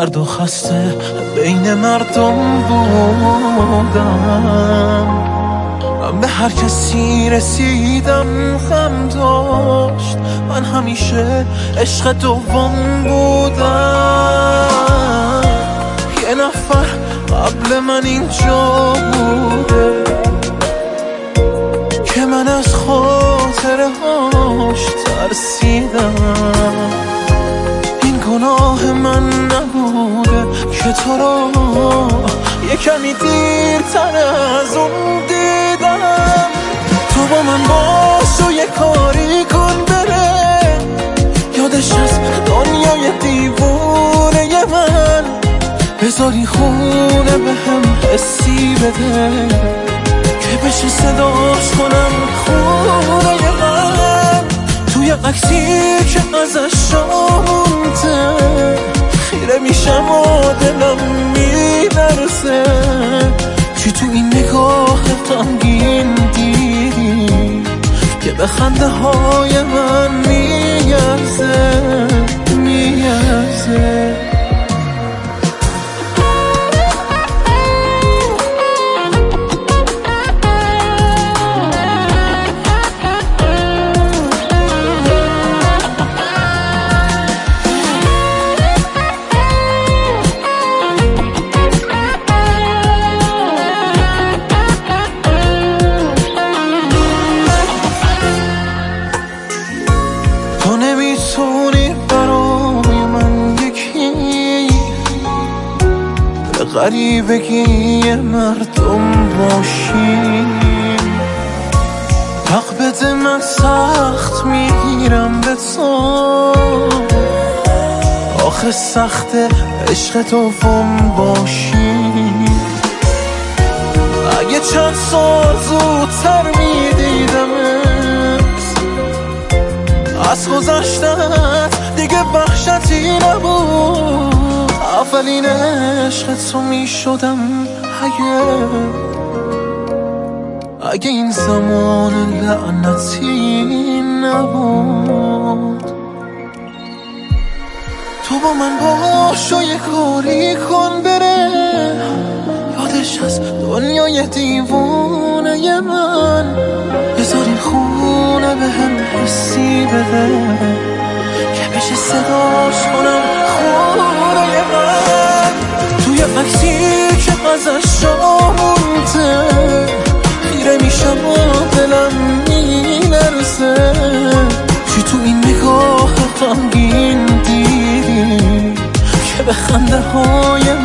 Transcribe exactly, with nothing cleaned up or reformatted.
سرد و خسته بین مردم بودم. من به هر کسی رسیدم خم داشت، من همیشه عشق دوم بودم. یه نفر قبل من اینجا بوده که من از خاطره هاش ترسیدم. این گناه من نبوده که تو رو یه کمی دیرتر از اون دیدم. تو با من باش و یه کاری کن بره، یادش از دنیای دیوونه من. بذاری خونه به هم حسی بده که بشه صداش کنم خونه من. توی عکسی که ازش مونده خیره میشم و دلم میلرزه. چی تو این نگاه غمگین دیدی که به خنده های من میارزه میارزه. تو نمیتونی برای من یکی به غریبگی مردم باشی. حق بده من سخت میگیرم به تو، آخه سخت عشق دوم باشی. اگه چند سال زودتر میدیدمت از گذشتت دیگه وحشتی نبود. اولین عشق تو میشدم اگه اگه این زمان لعنتی نبود. تو با من باش و یه کاری کن بره، یادش از دنیای دیوونه من. بذاری خونه به هم حسی بده که بشه صداش کنم خونه من. توی عکسی که ازش مونده خیره میشم و دلم میلرزه. چی تو این نگاه غمگین دیدی که به خنده های